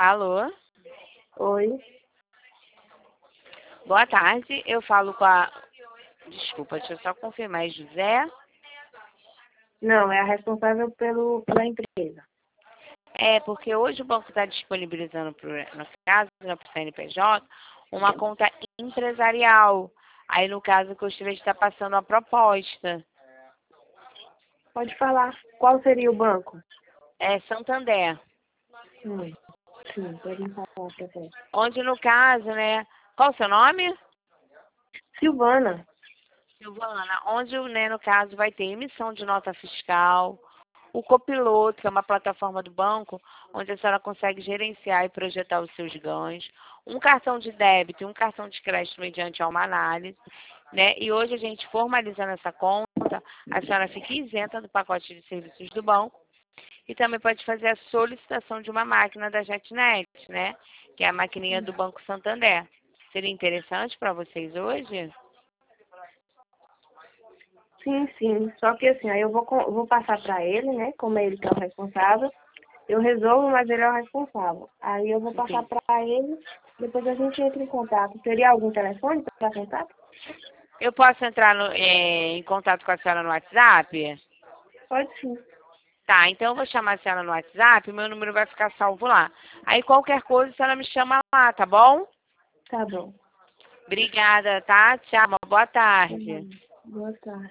Alô? Oi. Boa tarde. Eu falo com a... Desculpa, deixa eu só confirmar. É José? Não, é a responsável pela empresa. É, porque hoje o banco está disponibilizando, no caso, para o CNPJ, uma conta empresarial. Aí, no caso, eu gostaria de estar passando a proposta. Pode falar. Qual seria o banco? É Santander. Sim, pode me falar pra você. Onde, no caso, né... Qual o seu nome? Silvana. Silvana. Onde, né, no caso, vai ter emissão de nota fiscal, o Copiloto, que é uma plataforma do banco, onde a senhora consegue gerenciar e projetar os seus ganhos, um cartão de débito e um cartão de crédito mediante uma análise, né? E hoje a gente formalizando essa conta, a senhora fica isenta do pacote de serviços do banco e também pode fazer a solicitação de uma máquina da JetNet, né? Que é a maquininha do Banco Santander. Seria interessante para vocês hoje? Sim. Só que assim, aí eu vou passar para ele, né? Como é ele que é o responsável. Eu resolvo, mas ele é o responsável. Aí eu vou passar Entendi. para ele, depois a gente entra em contato. Teria algum telefone para contato? Eu posso entrar em contato com a senhora no WhatsApp? Pode sim. Tá, então eu vou chamar a senhora no WhatsApp, meu número vai ficar salvo lá. Aí qualquer coisa a senhora me chama lá, tá bom? Tá bom. Obrigada, tá? Tchau, uma boa tarde. Boa tarde.